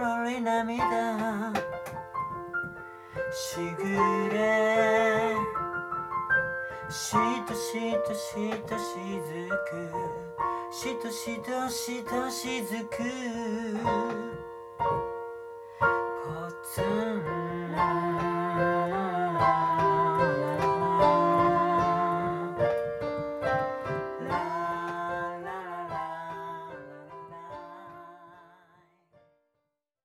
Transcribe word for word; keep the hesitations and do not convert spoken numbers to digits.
ろり涙しぐれしとしとしとしずくしとしとしとしずくぽつん